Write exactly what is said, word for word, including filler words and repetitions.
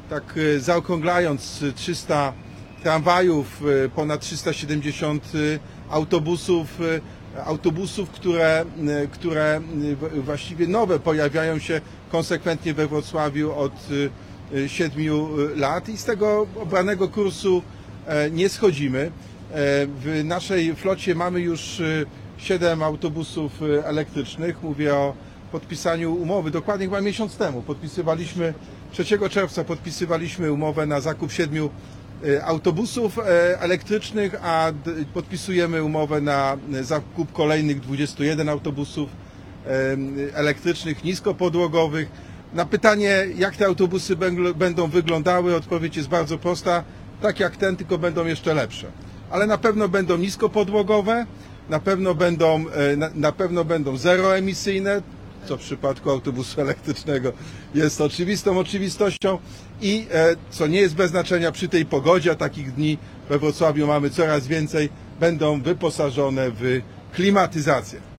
tak zaokrąglając, trzysta tramwajów, ponad trzysta siedemdziesiąt autobusów, autobusów, które, które właściwie nowe pojawiają się konsekwentnie we Wrocławiu od siedmiu lat i z tego obranego kursu nie schodzimy. W naszej flocie mamy już siedem autobusów elektrycznych. Mówię o podpisaniu umowy, dokładnie chyba miesiąc temu. Podpisywaliśmy, trzeciego czerwca podpisywaliśmy umowę na zakup siedmiu autobusów elektrycznych, a podpisujemy umowę na zakup kolejnych dwudziestu jeden autobusów elektrycznych niskopodłogowych. Na pytanie, jak te autobusy będą wyglądały, odpowiedź jest bardzo prosta. Tak jak ten, tylko będą jeszcze lepsze. Ale na pewno będą niskopodłogowe, na pewno będą, na, na pewno będą zeroemisyjne, co w przypadku autobusu elektrycznego jest oczywistą oczywistością i co nie jest bez znaczenia przy tej pogodzie, a takich dni we Wrocławiu mamy coraz więcej, będą wyposażone w klimatyzację.